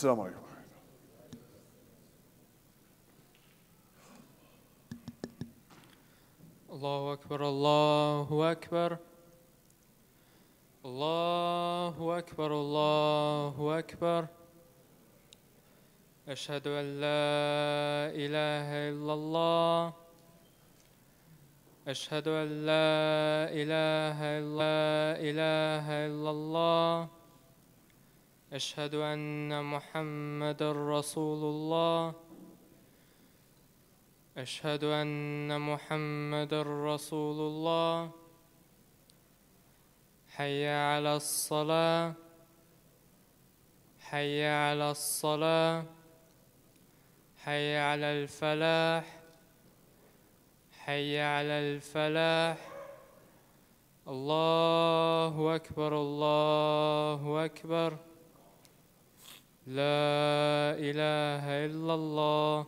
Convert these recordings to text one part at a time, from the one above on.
Assalamu alaikum. Allahu Akbar, Allahu Akbar. Allahu Akbar, Allahu Akbar. أشهد أن لا إله إلا الله. أشهد أن لا إله إلا الله. أشهد أن محمد رسول الله. أشهد أن محمد رسول الله. حي على الصلاة. حي على الصلاة. حي على الفلاح. حي على الفلاح. الله أكبر، الله أكبر. لا إله إلا الله.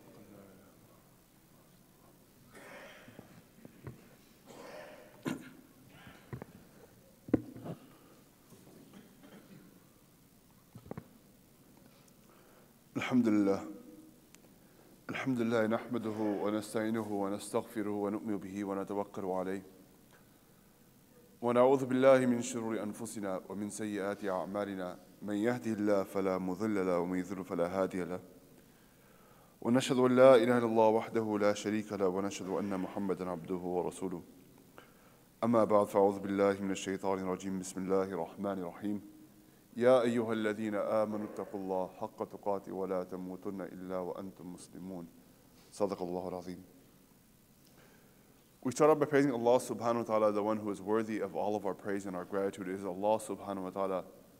الحمد لله. الحمد لله نحمده ونستعينه ونستغفره ونؤمن به ونتوكل عليه ونعوذ بالله من شرور أنفسنا ومن سيئات أعمالنا من يهده الله فلا مضل له ومن يضلل فلا هادي له ونشهد أن لا إله إلا الله وحده لا شريك له ونشهد أن محمدا عبده ورسوله أما بعد فأعوذ بالله من الشيطان الرجيم بسم الله الرحمن الرحيم يا أيها الذين آمنوا اتقوا الله حق تقاته ولا تموتن إلا وأنتم مسلمون صدق الله العظيم. We start off by praising Allah subhanahu wa ta'ala, the one who is worthy of all of our praise and our gratitude is Allah subhanahu wa ta'ala,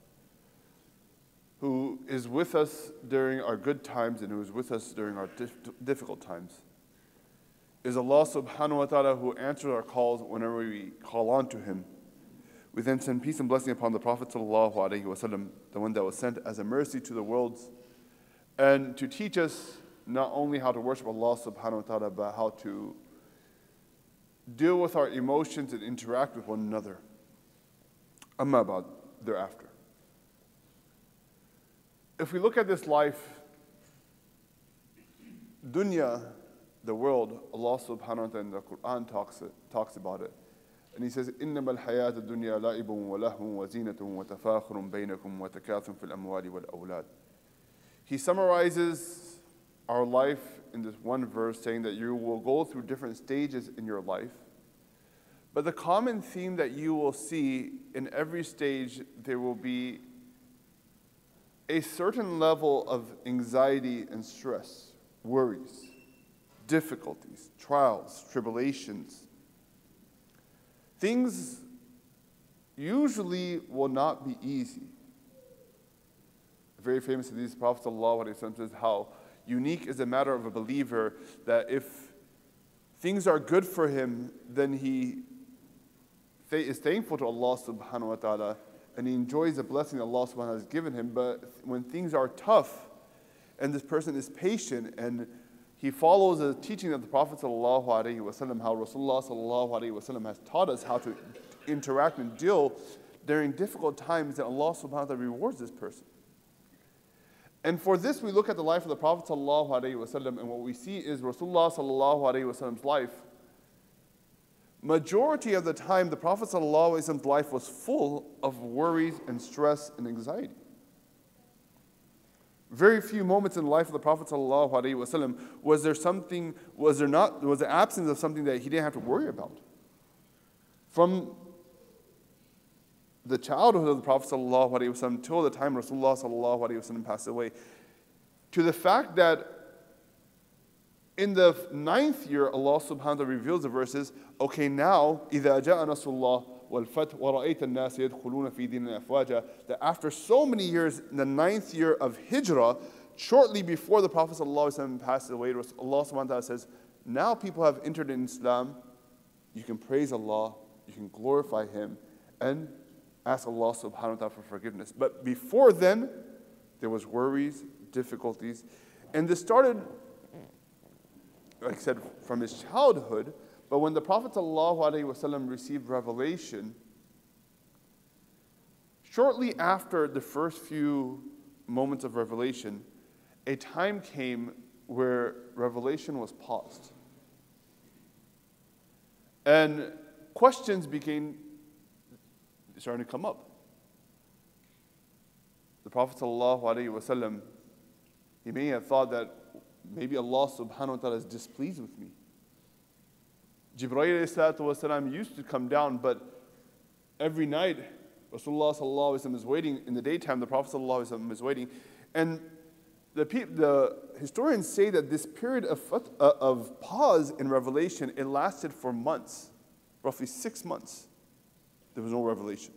who is with us during our good times and who is with us during our difficult times. It is Allah subhanahu wa ta'ala who answers our calls whenever we call on to Him. We then send peace and blessing upon the Prophet sallallahu alaihi wasallam, the one that was sent as a mercy to the worlds, and to teach us not only how to worship Allah subhanahu wa ta'ala, but how to deal with our emotions and interact with one another. Amma ba'd, thereafter. If we look at this life, dunya, the world, Allah subhanahu wa ta'ala in the Quran talks about it. And He says, إِنَّمَا الْحَيَاةُ الدُّنْيَا لَعِبٌ وَلَهْوٌ وَزِينَةٌ وَتَفَاخُرٌ بَيْنَكُمْ وَتَكَاثُرٌ فِي الْأَمْوَالِ وَالْأَوْلَادِ. He summarizes our life in this one verse, saying that you will go through different stages in your life. But the common theme that you will see in every stage, there will be a certain level of anxiety and stress, worries, difficulties, trials, tribulations. Things usually will not be easy. A very famous hadith, Prophet ﷺ says how unique is the matter of a believer that if things are good for him, then he is thankful to Allah subhanahu wa ta'ala and he enjoys the blessing Allah subhanahu wa ta'ala has given him. But when things are tough and this person is patient and he follows the teaching of the Prophet sallallahu alaihi wasallam, how Rasulullah sallallahu alaihi wasallam has taught us how to interact and deal during difficult times, that Allah subhanahu wa ta'ala rewards this person. And for this, we look at the life of the Prophet sallallahu alaihi wasallam, and what we see is Rasulullah sallallahu alaihi wasallam's life. Majority of the time, the Prophet sallallahu alaihi wasallam's life was full of worries and stress and anxiety. Very few moments in the life of the Prophet sallallahu alaihi wasallam was the absence of something that he didn't have to worry about. From the childhood of the Prophet sallallahu alaihi wasallam till the time Rasulullah sallallahu alaihi wasallam passed away, to the fact that in the 9th year Allah subhanahu wa ta'ala reveals the verses, okay, now إِذَا جَاءَ نَصْرُ اللَّهِ وَالْفَتْحُ وَرَأَيْتَ النَّاسَ يَدْخُلُونَ فِي دِينِ أَفْوَاجًا, that after so many years, in the 9th year of Hijrah, shortly before the Prophet ﷺ passed away, Allah subhanahu wa ta'ala says, now people have entered in Islam, you can praise Allah, you can glorify Him, and ask Allah subhanahu wa ta'ala for forgiveness. But before then, there was worries, difficulties, and this started, like I said, from his childhood. But when the Prophet ﷺ received revelation, shortly after the first few moments of revelation, a time came where revelation was paused. And questions began starting to come up. The Prophet ﷺ, he may have thought that maybe Allah subhanahu wa ta'ala is displeased with me. Jibreel ﷺ used to come down, but every night Rasulullah ﷺ is waiting. In the daytime, the Prophet ﷺ is waiting. And the historians say that this period of pause in revelation, it lasted for months, roughly 6 months. There was no revelation.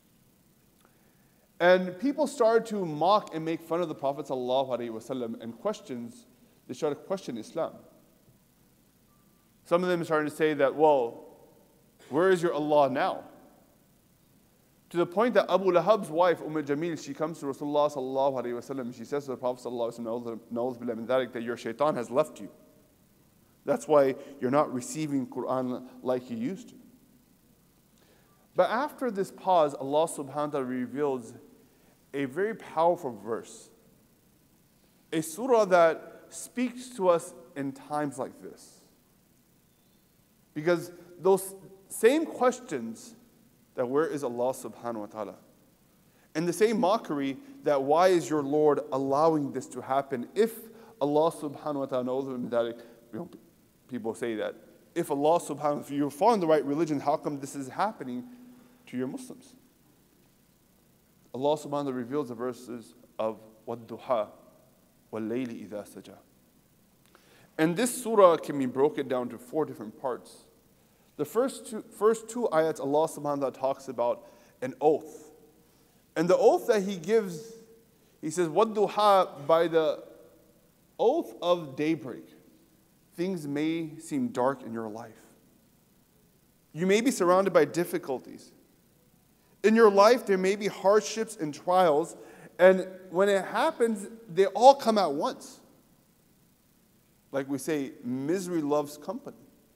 And people started to mock and make fun of the Prophet ﷺ and they started to question Islam. Some of them started to say that, well, where is your Allah now? To the point that Abu Lahab's wife, Jamil, she comes to Rasulullah ﷺ, she says to the Prophet ﷺ, that your shaitan has left you. That's why you're not receiving Quran like you used to. But after this pause, Allah subhanahu wa ta'ala reveals a very powerful verse. A surah that speaks to us in times like this. Because those same questions that where is Allah subhanahu wa ta'ala? And the same mockery that why is your Lord allowing this to happen? If Allah subhanahu wa ta'ala knows, people say that, if Allah subhanahu wa ta'ala, if you're following the right religion, how come this is happening to your Muslims? Allah subhanahu wa ta'ala reveals the verses of وَالضُّحَى وَاللَّيْلِ إِذَا سَجَى. And this surah can be broken down to 4 different parts. The first two ayats, Allah subhanahu wa ta'ala talks about an oath. And the oath that He gives, He says, وَالضُّحَى, by the oath of daybreak, things may seem dark in your life. You may be surrounded by difficulties. In your life, there may be hardships and trials, and when it happens, they all come at once. Like we say, misery loves company.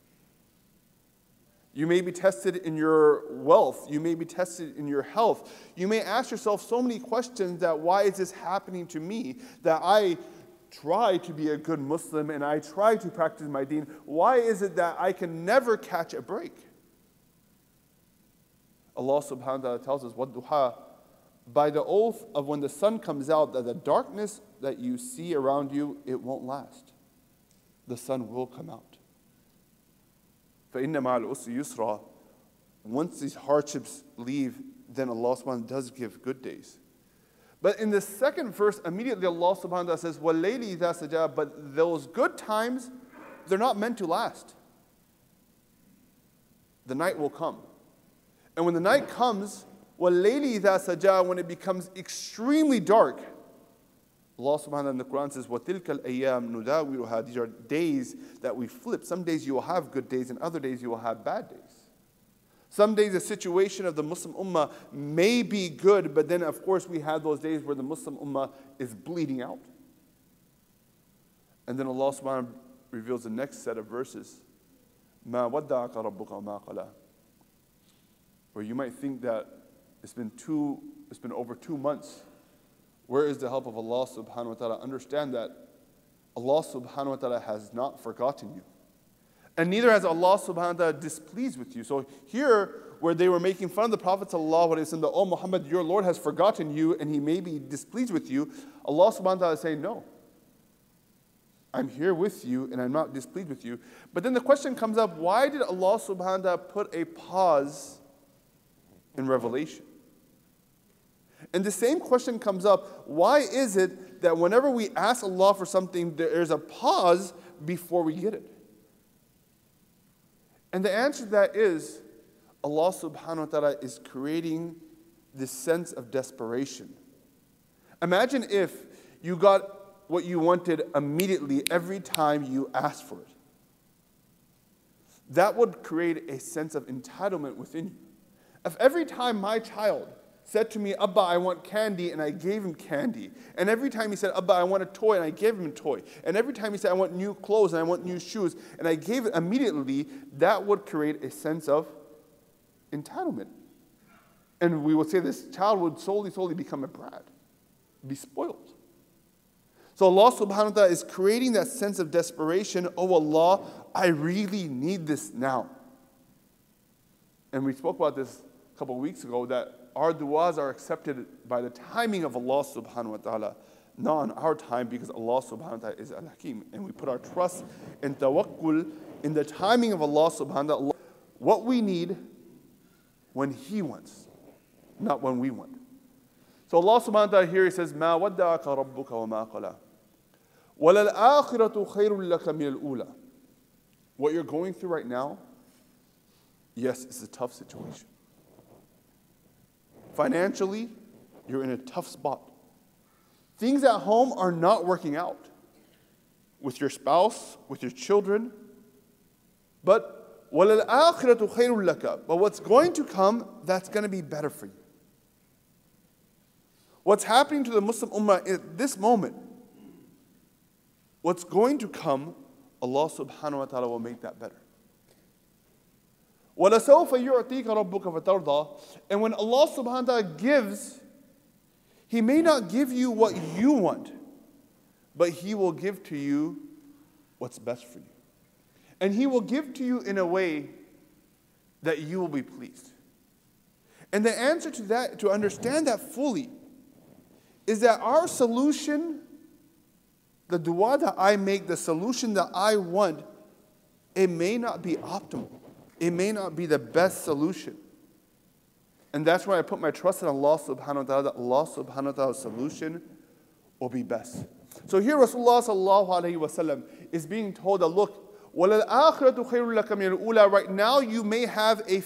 You may be tested in your wealth. You may be tested in your health. You may ask yourself so many questions that why is this happening to me? That I try to be a good Muslim and I try to practice my deen. Why is it that I can never catch a break? Allah subhanahu wa ta'ala tells us, وَالضُّحَى, by the oath of when the sun comes out, that the darkness that you see around you, it won't last. The sun will come out. فَإِنَّ مَعَ الْعُسْرِ يُسْرًا. Once these hardships leave, then Allah subhanahu wa ta'ala does give good days. But in the second verse, immediately Allah subhanahu wa ta'ala says, وَاللَّيْلِ إِذَا سَجَى, but those good times, they're not meant to last. The night will come. And when the night comes, وَاللَّيْلِ إِذَا سَجَى, when it becomes extremely dark, Allah subhanahu wa ta'ala in the Quran says, وَتِلْكَ الْأَيَّامُ نُدَاوِلُهَا. These are days that we flip. Some days you will have good days, and other days you will have bad days. Some days the situation of the Muslim Ummah may be good, but then of course we have those days where the Muslim Ummah is bleeding out. And then Allah subhanahu wa ta'ala reveals the next set of verses. مَا وَدَّعَكَ رَبُّكَ وَمَا قَلَى. Where you might think that it's been over 2 months. Where is the help of Allah subhanahu wa ta'ala? Understand that Allah subhanahu wa ta'ala has not forgotten you. And neither has Allah subhanahu wa ta'ala displeased with you. So here, where they were making fun of the Prophet sallallahu alaihi wasallam, that, oh Muhammad, your Lord has forgotten you and He may be displeased with you. Allah subhanahu wa ta'ala is saying, no. I'm here with you and I'm not displeased with you. But then the question comes up, why did Allah subhanahu wa ta'ala put a pause in revelation? And the same question comes up, why is it that whenever we ask Allah for something, there's a pause before we get it? And the answer to that is, Allah subhanahu wa ta'ala is creating this sense of desperation. Imagine if you got what you wanted immediately every time you asked for it. That would create a sense of entitlement within you. If every time my child said to me, Abba, I want candy, and I gave him candy. And every time he said, Abba, I want a toy, and I gave him a toy. And every time he said, I want new clothes, and I want new shoes, and I gave it immediately, that would create a sense of entitlement. And we would say this child would slowly become a brat, be spoiled. So Allah subhanahu wa ta'ala is creating that sense of desperation. Oh Allah, I really need this now. And we spoke about this a couple of weeks ago, that our du'as are accepted by the timing of Allah subhanahu wa ta'ala, not on our time, because Allah subhanahu wa ta'ala is al-Hakim. And we put our trust and tawakkul in the timing of Allah subhanahu wa ta'ala. What we need when He wants, not when we want. So Allah subhanahu wa ta'ala here, He says, مَا وَدَّعَكَ رَبُّكَ وَمَا قَلَى وَلَلْآخِرَةُ خَيْرٌ لَكَ مِنَ الْأُولَى. What you're going through right now, yes, it's a tough situation. Financially, you're in a tough spot. Things at home are not working out with your spouse, with your children. But وَلَلْآخِرَةُ خَيْرٌ لَكَ. But what's going to come, that's going to be better for you. What's happening to the Muslim Ummah at this moment, what's going to come, Allah subhanahu wa ta'ala will make that better. وَلَسَوْفَ يُعْطِيكَ رَبُّكَ فَتَرْضَى. And when Allah subhanahu wa ta'ala gives, He may not give you what you want, but He will give to you what's best for you. And He will give to you in a way that you will be pleased. And the answer to that, to understand that fully, is that our solution, the dua that I make, the solution that I want, it may not be optimal. It may not be the best solution. And that's why I put my trust in Allah subhanahu wa ta'ala, that Allah subhanahu wa ta'ala's solution will be best. So here Rasulullah sallallahu alayhi wa sallam is being told that, look, وَلَلْآخِرَةُ خَيْرٌ لَكَ مِنَ الْأُولَى. Right now you may have a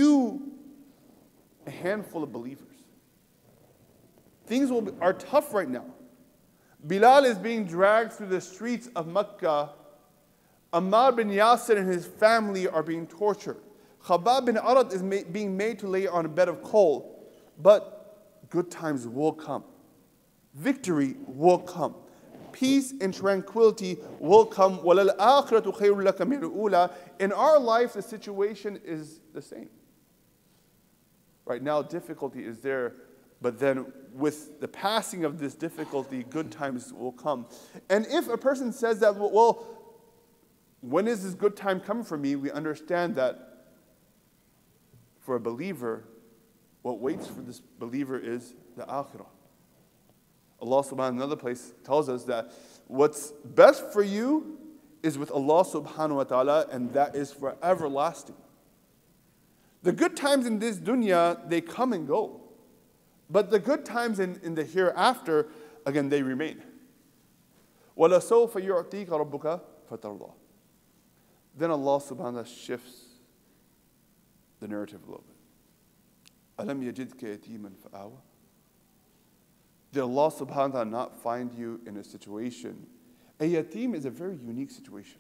handful of believers. Things are tough right now. Bilal is being dragged through the streets of Mecca. Ammar bin Yasir and his family are being tortured. Khabbab bin Arad is being made to lay on a bed of coal. But good times will come. Victory will come. Peace and tranquility will come. وَلَلْآخِرَةُ خَيْرٌ لَكَ مِنَ الْأُولَى. In our life, the situation is the same. Right now, difficulty is there. But then with the passing of this difficulty, good times will come. And if a person says that, well, when is this good time coming for me? We understand that for a believer, what waits for this believer is the akhirah. Allah subhanahu wa ta'ala in another place tells us that what's best for you is with Allah subhanahu wa ta'ala, and that is for everlasting. The good times in this dunya, they come and go. But the good times in the hereafter, again, they remain. وَلَسَوْفَ يُعْطِيكَ رَبُّكَ فَتَرْضَى. Then Allah subhanahu wa ta'ala shifts the narrative a little bit. أَلَمْ يَجِدْكَ يَتِيمًا فَآوَى. Did Allah subhanahu wa ta'ala not find you in a situation? A yatim is a very unique situation.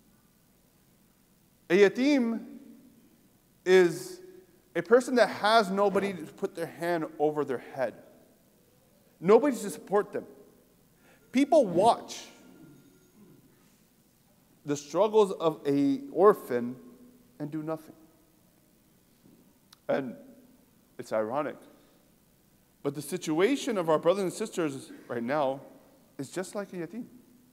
A yatim is a person that has nobody to put their hand over their head. Nobody to support them. People watch the struggles of an orphan and do nothing. And it's ironic. But the situation of our brothers and sisters right now is just like a yatim.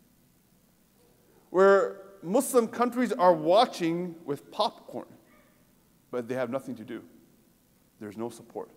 Where Muslim countries are watching with popcorn, but they have nothing to do. There's no support.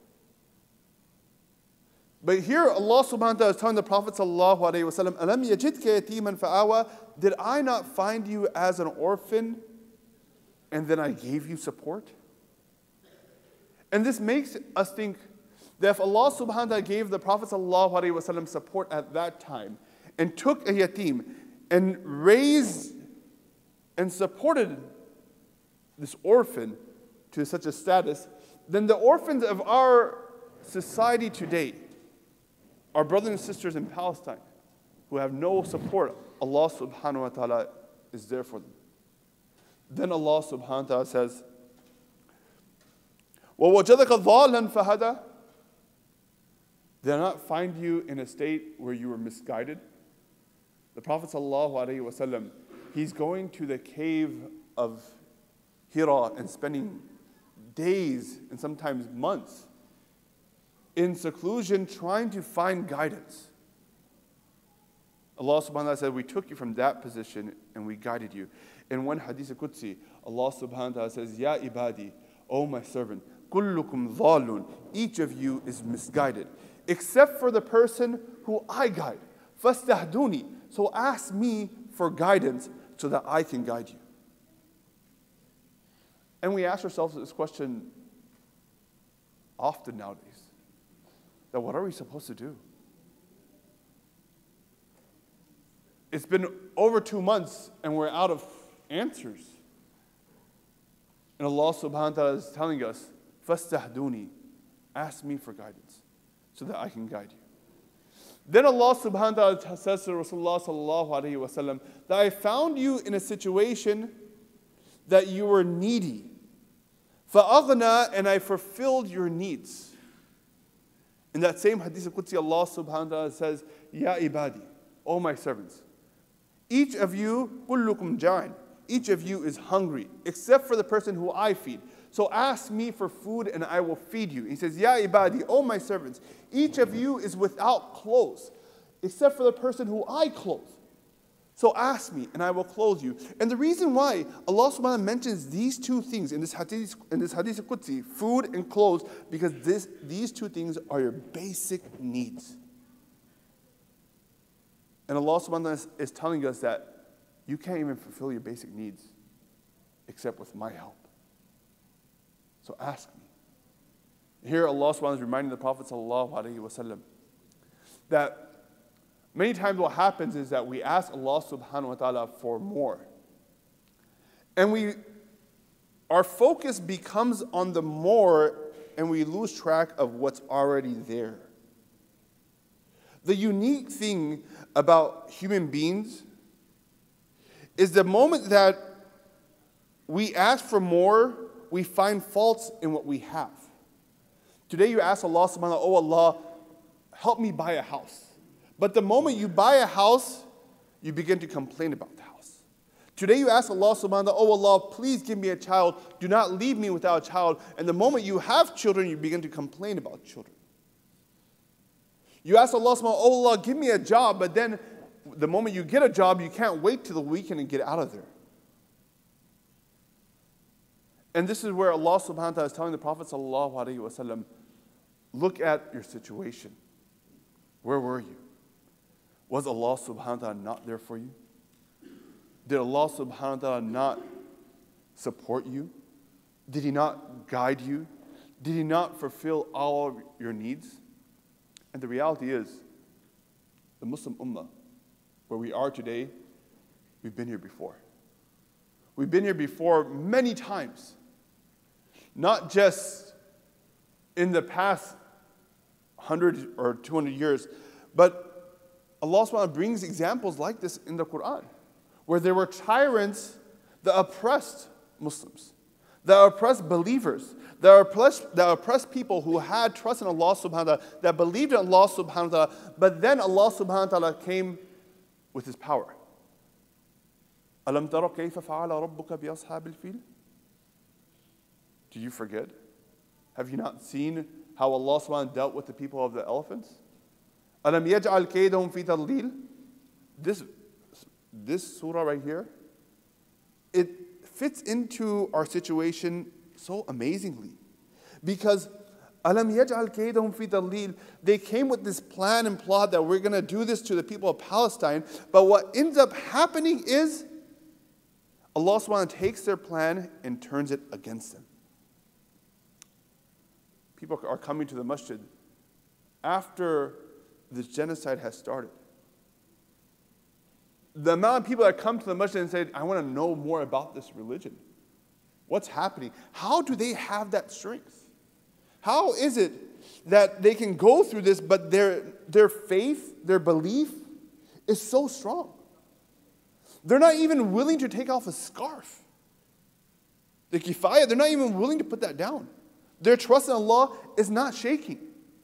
But here Allah subhanahu wa ta'ala is telling the Prophet sallallahu alayhi wa sallam, أَلَمْ يَجِدْكَ يَتِيمًا فَآوَى. Did I not find you as an orphan and then I gave you support? And this makes us think that if Allah subhanahu wa ta'ala gave the Prophet sallallahu alayhi wa sallam support at that time and took a yatim and raised and supported this orphan to such a status, then the orphans of our society today, our brothers and sisters in Palestine who have no support, Allah subhanahu wa ta'ala is there for them. Then Allah subhanahu wa ta'ala says, وَوَجَدَكَ ضَالًا فَهَدَى. Did I not find you in a state where you were misguided? The Prophet sallallahu alaihi wasallam, he's going to the cave of Hira and spending days and sometimes months in seclusion trying to find guidance. Allah subhanahu wa ta'ala said, we took you from that position and we guided you. In one hadith Qudsi, Allah subhanahu wa ta'ala says, Ya ibadi, O my servant, kullukum dhalun, each of you is misguided, except for the person who I guide. Fastahduni, so ask me for guidance so that I can guide you. And we ask ourselves this question often nowadays, that what are we supposed to do? It's been over 2 months and we're out of answers. And Allah subhanahu wa ta'ala is telling us, Fastahduni, ask me for guidance so that I can guide you. Then Allah subhanahu wa ta'ala says to Rasulullah sallallahu alayhi wa sallam, that I found you in a situation that you were needy. فَأَغْنَى, and I fulfilled your needs. In that same hadith al-Qudsi, Allah subhanahu wa ta'ala says, Ya ibadi, O my servants, each of you, kullukum ja'in, each of you is hungry, except for the person who I feed. So ask me for food and I will feed you. He says, Ya ibadi, O my servants, each of you is without clothes, except for the person who I clothe. So ask me and I will clothe you. And the reason why Allah subhanahu wa ta'ala mentions these two things in this hadith al-Qudsi, food and clothes, because these two things are your basic needs. And Allah subhanahu wa ta'ala is telling us that you can't even fulfill your basic needs except with my help. So ask me. Here Allah subhanahu wa ta'ala is reminding the Prophet sallallahu alaihi wasallam that many times what happens is that we ask Allah subhanahu wa ta'ala for more. And our focus becomes on the more and we lose track of what's already there. The unique thing about human beings is the moment that we ask for more, we find faults in what we have. Today you ask Allah subhanahu wa ta'ala, oh Allah, help me buy a house. But the moment you buy a house, you begin to complain about the house. Today you ask Allah subhanahu wa ta'ala, oh Allah, please give me a child. Do not leave me without a child. And the moment you have children, you begin to complain about children. You ask Allah subhanahu wa ta'ala, oh Allah, give me a job. But then the moment you get a job, you can't wait till the weekend and get out of there. And this is where Allah subhanahu wa ta'ala is telling the Prophet sallallahu alaihi wasallam, look at your situation. Where were you? Was Allah subhanahu wa ta'ala not there for you? Did Allah subhanahu wa ta'ala not support you? Did He not guide you? Did He not fulfill all of your needs? And the reality is, the Muslim Ummah, where we are today, we've been here before. We've been here before many times. Not just in the past 100 or 200 years, but Allah subhanahu wa ta'ala brings examples like this in the Quran, where there were tyrants that oppressed Muslims, that oppressed believers, that oppressed people who had trust in Allah subhanahu wa ta'ala, that believed in Allah subhanahu wa ta'ala, but then Allah subhanahu wa ta'ala came with His power. أَلَمْ تَرَ كَيْفَ فَعَلَ رَبُّكَ بِأَصْحَابِ الْفِيلِ? Do you forget? Have you not seen how Allah subhanahu wa ta'ala dealt with the people of the elephants? أَلَمْ يَجْعَلْ كَيْدَهُمْ فِي تَضْلِيلٍ? This surah right here, it fits into our situation so amazingly. Because أَلَمْ يَجْعَلْ كَيْدَهُمْ فِي تَضْلِيلٍ, they came with this plan and plot that we're going to do this to the people of Palestine, but what ends up happening is Allah subhanahu wa ta'ala takes their plan and turns it against them. People are coming to the masjid after this genocide has started. The amount of people that come to the masjid and say, I want to know more about this religion. What's happening? How do they have that strength? How is it that they can go through this, but their faith, their belief is so strong? They're not even willing to take off a scarf. The kifayah, they're not even willing to put that down. Their trust in Allah is not shaking.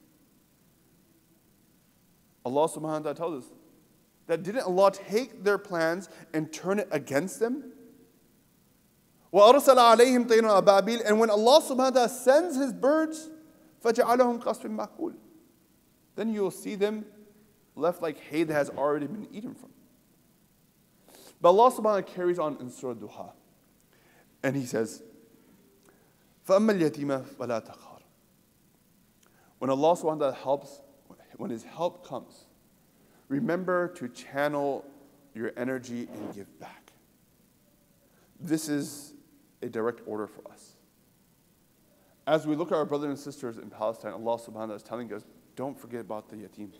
Allah subhanahu wa ta'ala tells us that didn't Allah take their plans and turn it against them? وَأَرْسَلَ عَلَيْهِمْ طَيْرًا أَبَابِيلَ, and when Allah subhanahu wa ta'ala sends His birds, فَجَعَلَهُمْ قَصْفٍ مَأْكُولٍ, then you will see them left like hay that has already been eaten from. But Allah subhanahu wa ta'ala carries on in Surah Duha. And He says, فَأَمَّا الْيَتِيمَ فَلَا تَقْهَرْ. When Allah subhanahu wa ta'ala helps, when His help comes, remember to channel your energy and give back. This is a direct order for us. As we look at our brothers and sisters in Palestine, Allah subhanahu wa ta'ala is telling us, don't forget about the yatim.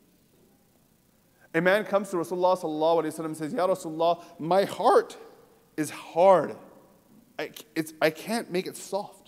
A man comes to Rasulullah sallallahu alayhi wa sallam and says, Ya Rasulullah, my heart is hard. I can't make it soft.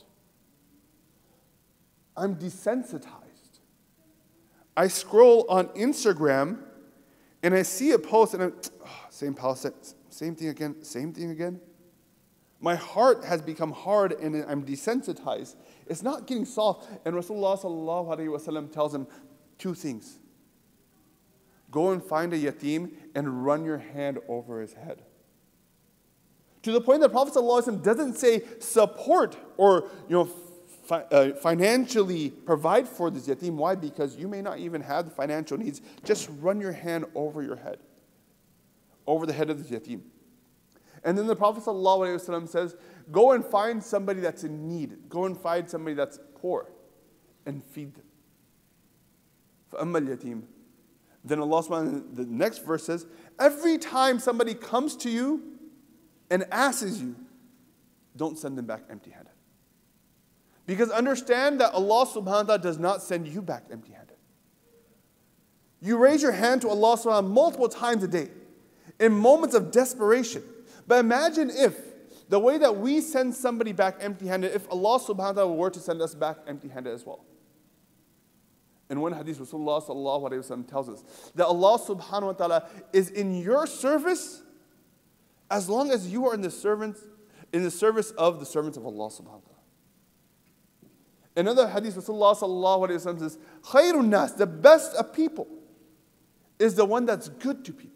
I'm desensitized. I scroll on Instagram and I see a post and same Palestine, same thing again. My heart has become hard and I'm desensitized. It's not getting soft. And Rasulullah sallallahu alayhi wa sallam tells him two things. Go and find a yatim and run your hand over his head. To the point that Prophet sallallahu alayhi wa sallam doesn't say support or financially provide for this yatim. Why? Because you may not even have the financial needs. Just run your hand over your head, over the head of the yatim. And then the Prophet ﷺ says, go and find somebody that's in need. Go and find somebody that's poor and feed them. فَأَمَّا الْيَتِيمِ. Then Allah subhanahu, the next verse says, every time somebody comes to you and asks you, don't send them back empty-handed. Because understand that Allah subhanahu wa ta'ala does not send you back empty-handed. You raise your hand to Allah subhanahu wa ta'ala multiple times a day in moments of desperation. But imagine if, the way that we send somebody back empty-handed, if Allah subhanahu wa ta'ala were to send us back empty-handed as well. In one hadith, Rasulullah sallallahu alayhi wa sallam tells us that Allah subhanahu wa ta'ala is in your service as long as you are in the service of the servants of Allah subhanahu wa ta'ala. In another hadith, Rasulullah sallallahu alayhi wa sallam says, Khairun nas, the best of people, is the one that's good to people.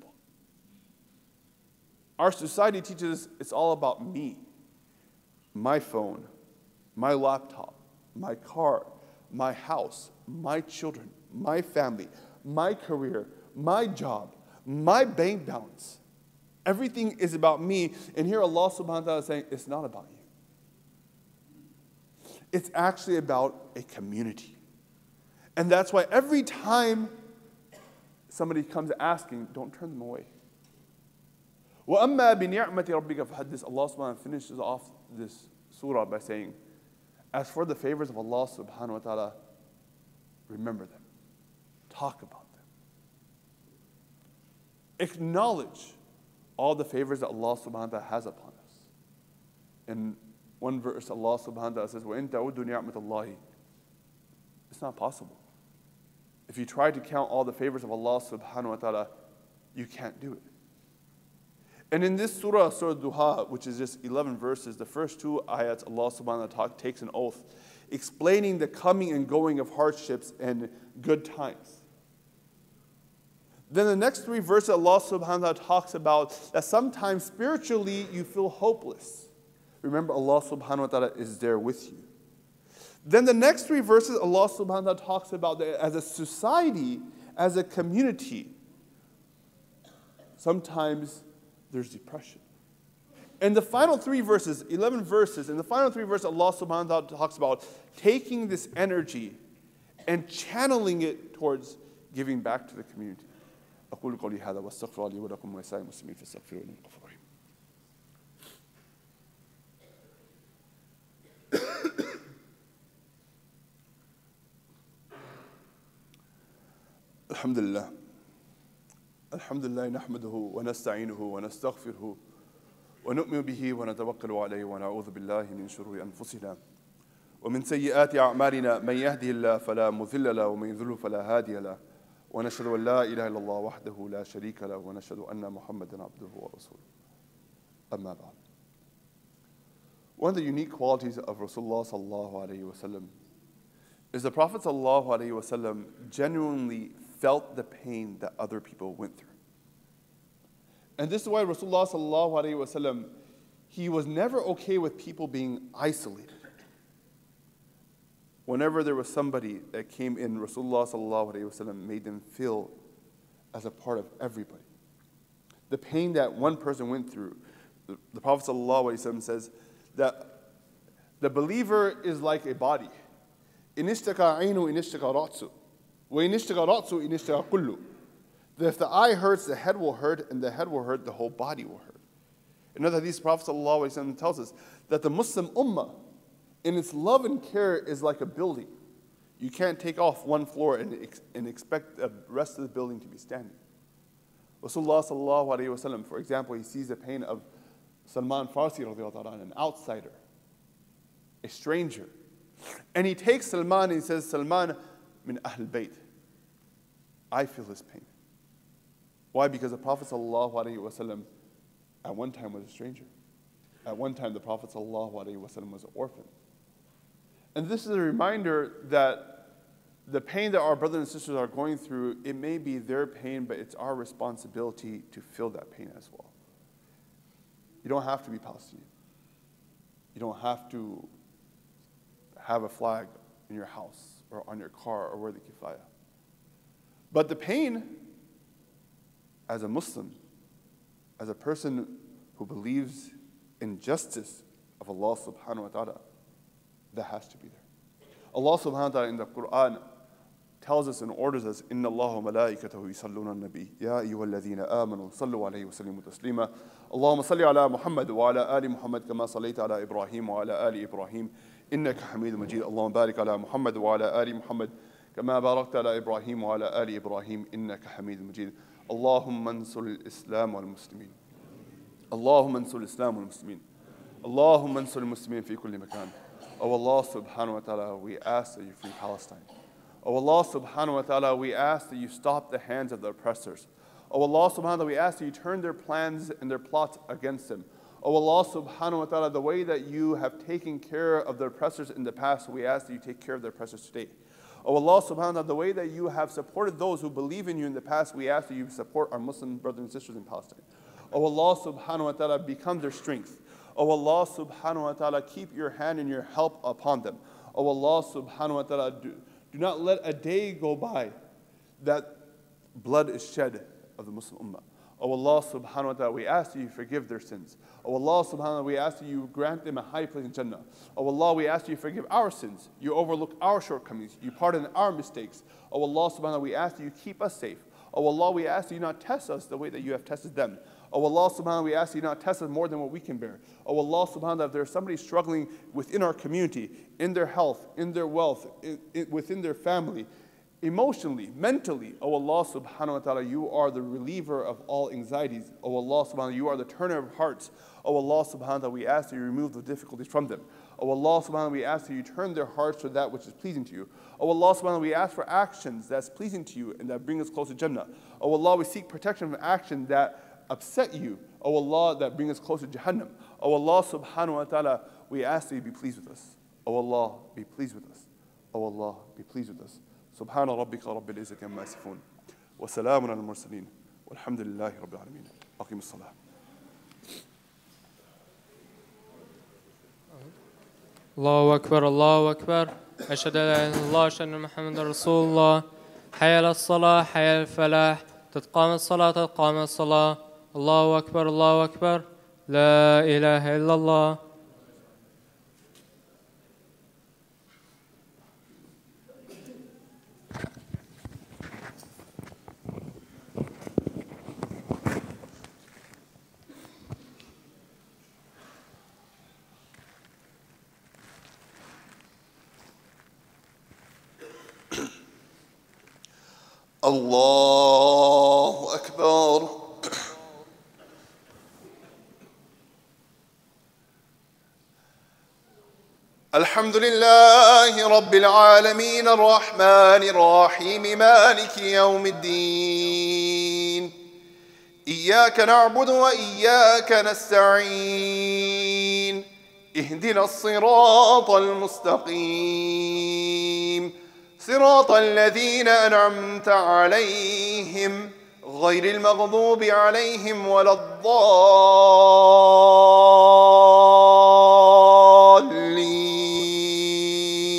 Our society teaches us it's all about me, my phone, my laptop, my car, my house, my children, my family, my career, my job, my bank balance. Everything is about me. And here Allah subhanahu wa ta'ala is saying, it's not about you. It's actually about a community. And that's why every time somebody comes asking, don't turn them away. وَأَمَّا بِنِعْمَةِ رَبِّكَ فَحَدِّثْ. Allah subhanahu wa ta'ala finishes off this surah by saying, as for the favors of Allah subhanahu wa ta'ala, remember them. Talk about them. Acknowledge all the favors that Allah subhanahu wa ta'ala has upon us. In one verse, Allah subhanahu wa ta'ala says, وَإِن تَعُدُّوا نِعْمَةَ اللَّهِ. It's not possible. If you try to count all the favors of Allah subhanahu wa ta'ala, you can't do it. And in this surah, Surah Duha, which is just 11 verses, the first two ayats, Allah subhanahu wa ta'ala takes an oath, explaining the coming and going of hardships and good times. Then the next three verses, Allah subhanahu wa ta'ala talks about that sometimes spiritually you feel hopeless. Remember, Allah subhanahu wa ta'ala is there with you. Then the next three verses, Allah subhanahu wa ta'ala talks about that as a society, as a community, sometimes there's depression. And the final three verses, 11 verses, in the final three verses, Allah subhanahu wa ta'ala talks about taking this energy and channeling it towards giving back to the community. أقول قولي هذا واستغفر الله لي ولكم ولسائر المسلمين فاستغفروه إنه غفور رحيم. الحمد لله. الحمد لله نحمده ونستعينه ونستغفره ونؤمن به ونتوكل عليه ونعوذ بالله من شرور أنفسنا ومن سيئات أعمالنا من يهده الله فلا مضل له ومن يضلل فلا هادي له ونشهد أن لا إله إلا الله وحده لا شريك له ونشهد أن محمدا عبده ورسوله. أما بعد. One of the unique qualities of Rasulullah sallallahu alayhi wa sallam is the Prophet sallallahu alayhi wa sallam genuinely felt the pain that other people went through. And this is why Rasulullah sallallahu alayhi wa sallam, he was never okay with people being isolated. Whenever there was somebody that came in, Rasulullah sallallahu alayhi wa sallam made them feel as a part of everybody. The pain that one person went through, the Prophet ﷺ says that the believer is like a body. إِنِ اشْتَكَى عَيْنُ إِنِ اشْتَكَى رَأْسُ وَإِنِ اشْتَكَى رَأْسُ إِنِ اشْتَكَى كُلُّ. That if the eye hurts, the head will hurt, and the head will hurt, the whole body will hurt. In another hadith, the Prophet ﷺ tells us that the Muslim ummah, in its love and care, is like a building. You can't take off one floor and expect the rest of the building to be standing. Rasulullah ﷺ, for example, he sees the pain of Salman Farsi, an outsider, a stranger. And he takes Salman and he says, Salman min Ahl Bayt. I feel his pain. Why? Because the Prophet ﷺ at one time was a stranger. At one time the Prophet ﷺ was an orphan. And this is a reminder that the pain that our brothers and sisters are going through, it may be their pain, but it's our responsibility to feel that pain as well. You don't have to be Palestinian. You don't have to have a flag in your house or on your car or wear the kifaya. But the pain, as a Muslim, as a person who believes in justice of Allah subhanahu wa ta'ala, that has to be there. Allah subhanahu wa ta'ala in the Quran tells us and orders us, إِنَّ اللَّهَ وَمَلَائِكَتَهُ يُصَلُّونَ النَّبِيِّ يَا أَيُّهَا الَّذِينَ آمَنُوا صَلُّوا عَلَيْهِ وَسَلِّمُوا تَسْلِيمًا اللهم صل على محمد وعلى آل محمد كما صليت على إبراهيم وعلى آل إبراهيم إنك حميد مجيد اللهم بارك على محمد وعلى آل محمد كما باركت على إبراهيم وعلى آل إبراهيم إنك حميد مجيد اللهم انصر الإسلام والمسلمين اللهم انصر الإسلام والمسلمين اللهم انصر المسلمين في كل مكان. Oh Allah subhanahu wa ta'ala, we ask that you free Palestine. Oh Allah subhanahu wa ta'ala, we ask that you stop the hands of the oppressors. Oh Allah subhanahu wa ta'ala, we ask that you turn their plans and their plots against them. Oh Allah subhanahu wa ta'ala, the way that you have taken care of the oppressors in the past, we ask that you take care of the oppressors today. Oh Allah subhanahu wa ta'ala, the way that you have supported those who believe in you in the past, we ask that you support our Muslim brothers and sisters in Palestine. Oh Allah subhanahu wa ta'ala, become their strength. Oh Allah subhanahu wa ta'ala, keep your hand and your help upon them. Oh Allah subhanahu wa ta'ala, do not let a day go by that blood is shed of the Muslim ummah. Oh Allah subhanahu wa ta'ala, we ask that you forgive their sins. Oh Allah subhanahu wa ta'ala, we ask that you grant them a high place in Jannah. Oh Allah, we ask that you forgive our sins. You overlook our shortcomings. You pardon our mistakes. Oh Allah subhanahu wa ta'ala, we ask that you keep us safe. Oh Allah, we ask that you not test us the way that you have tested them. Oh Allah subhanahu wa ta'ala, we ask you not test us more than what we can bear. Oh Allah subhanahu wa ta'ala, if there's somebody struggling within our community, in their health, in their wealth, within their family, emotionally, mentally, oh Allah subhanahu wa ta'ala, you are the reliever of all anxieties. Oh Allah subhanahu wa ta'ala, you are the turner of hearts. Oh Allah subhanahu wa ta'ala, we ask that you remove the difficulties from them. Oh Allah subhanahu wa ta'ala, we ask that you turn their hearts to that which is pleasing to you. Oh Allah subhanahu wa ta'ala, we ask for actions that's pleasing to you and that bring us close to Jannah. Oh Allah, we seek protection from action that upset you. Oh Allah, that bring us closer to Jahannam. Oh Allah subhanahu wa ta'ala, we ask that you be pleased with us. Oh Allah, be pleased with us. Oh Allah, be pleased with us. Subhana rabbika rabbil izzati amma yasifun. Wa salamun ala al-mursaleen. Walhamdulillahi rabbil alameen. Aqim as-salah. الله أكبر الله أكبر أشهد أن لا إله إلا الله أشهد أن محمدا رسول الله حي على الصلاة حي على الفلاح تتقام الصلاة تتقام الصلاة الله أكبر لا إله إلا الله الله أكبر الحمد لله رب العالمين الرحمن الرحيم مالك يوم الدين إياك نعبد وإياك نستعين اهدنا الصراط المستقيم صراط الذين أنعمت عليهم غير المغضوب عليهم ولا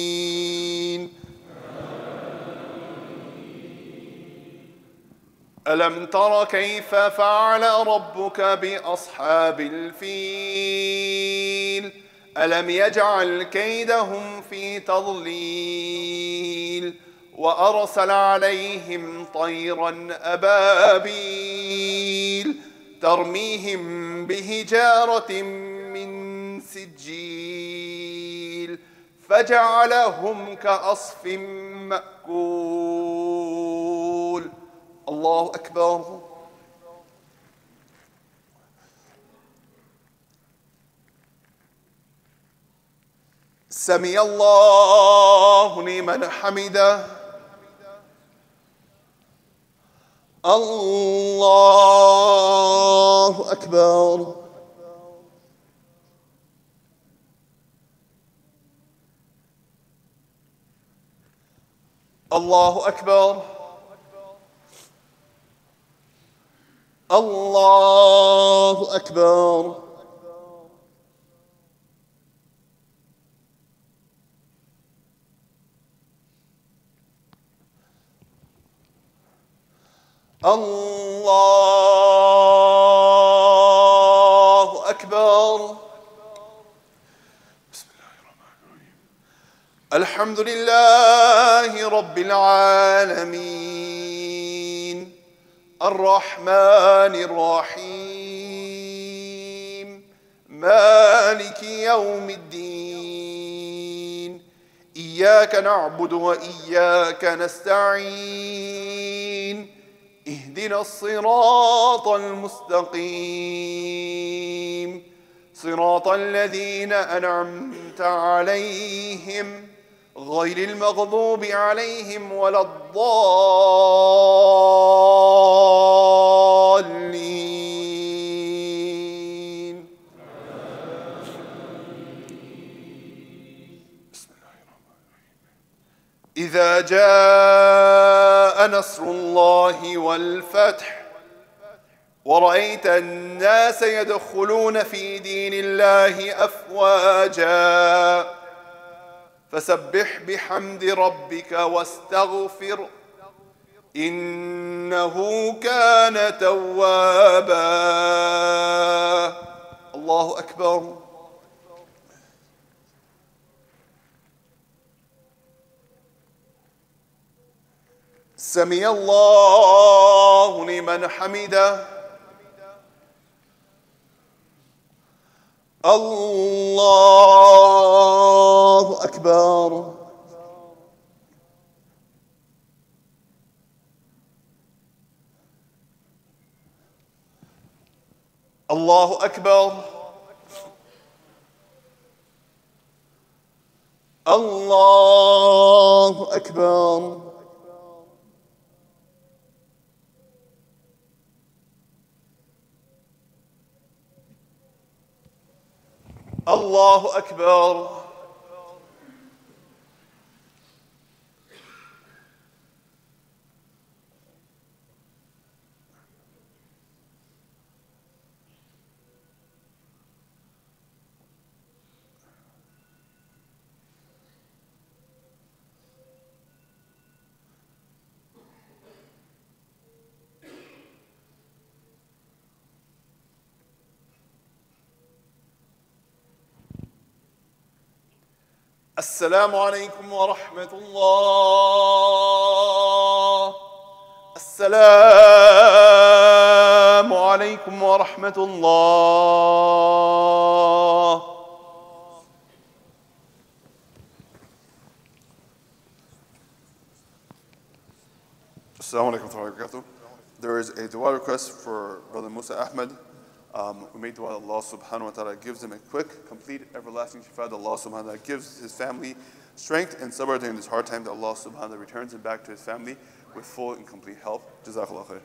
الضالين ألم تر كيف فعل ربك بأصحاب الفيل ألم يجعل كيدهم في تضليل وأرسل عليهم طيرا أبابيل ترميهم بحجارة من سجيل فجعلهم كعصف مأكول. الله أكبر. سمع الله لمن حمده. الله أكبر. الله أكبر. الله أكبر. الله أكبر. بسم الله الرحمن الرحيم. الحمد لله رب العالمين الرحمن الرحيم مالك يوم الدين إياك نعبد وإياك نستعين اهدنا الصراط المستقيم صراط الذين أنعمت عليهم غير المغضوب عليهم ولا الضالين. بسم الله الرحمن الرحيم. إذا جاء نصر الله والفتح ورأيت الناس يدخلون في دين الله أفواجا فسبح بحمد ربك واستغفر إنه كان توابا. الله أكبر. سمع الله لمن حمده. الله أكبر. الله أكبر. الله أكبر. الله أكبر. السلام عليكم ورحمة الله. السلام عليكم ورحمة الله. Assalamu alaikum wa rahmatullahi wa barakatuh. There is a dua request for Brother Musa Ahmed. We made dua that Allah subhanahu wa ta'ala gives him a quick, complete, everlasting shifa, that Allah subhanahu wa ta'ala gives his family strength and sabr during this hard time, that Allah subhanahu wa ta'ala returns him back to his family with full and complete health. Jazakallah khair.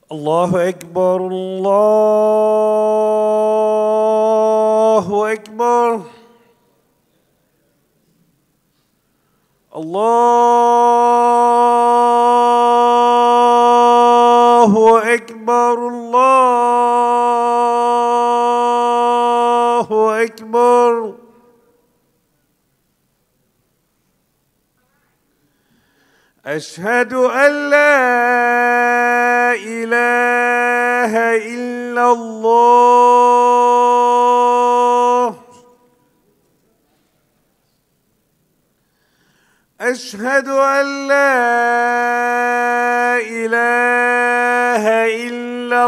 الله أكبر الله أكبر الله أكبر الله أكبر أشهد أن لا إله إلا الله أشهد أن لا إله إلا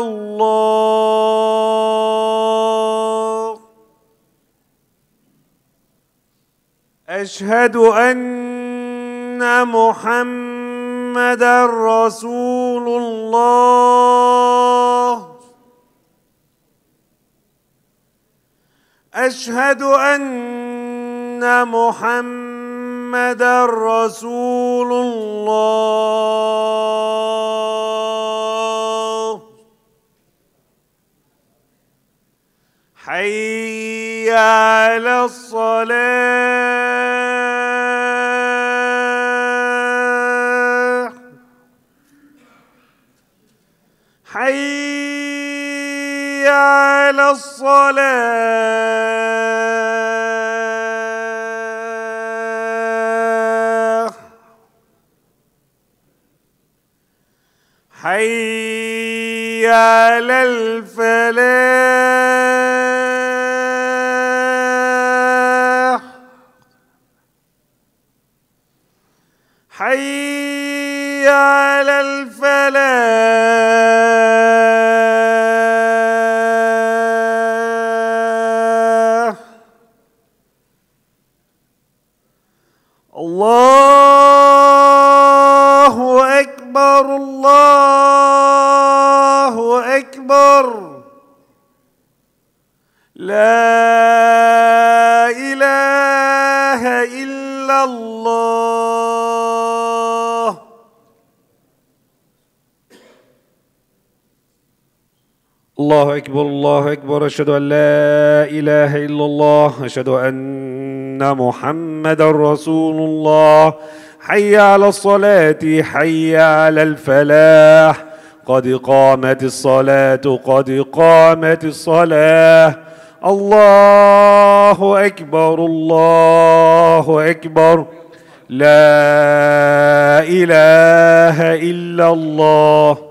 الله أشهد أن محمدًا رسول الله أشهد أن محمدًا رسول الله حي على الصلاة حي على الصلاة حي على الفلاح حي على الفلاح الله أكبر الله أكبر لا إله إلا الله الله أكبر الله أكبر أشهد أن لا إله إلا الله أشهد أن محمدا رسول الله حي على الصلاة حي على الفلاح قد قامت الصلاة قد قامت الصلاة الله أكبر الله أكبر لا إله إلا الله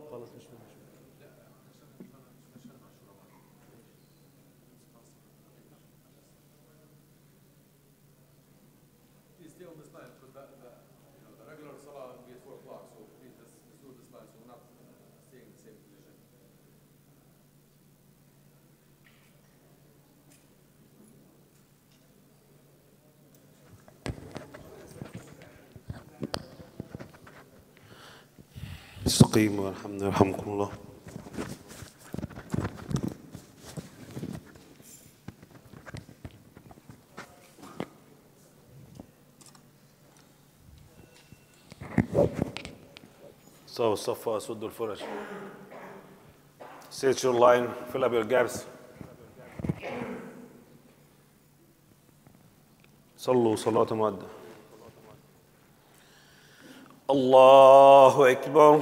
استقيموا يرحمكم الله صفوا الصف واسدوا الفرش Set your line, fill up your gaps. صلوا صلاة مؤدة. الله أكبر.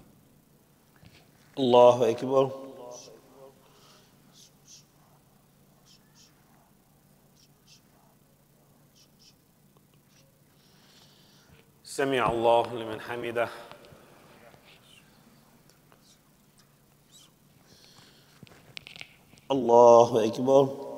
الله أكبر. سمع الله لمن حمده. الله أكبر.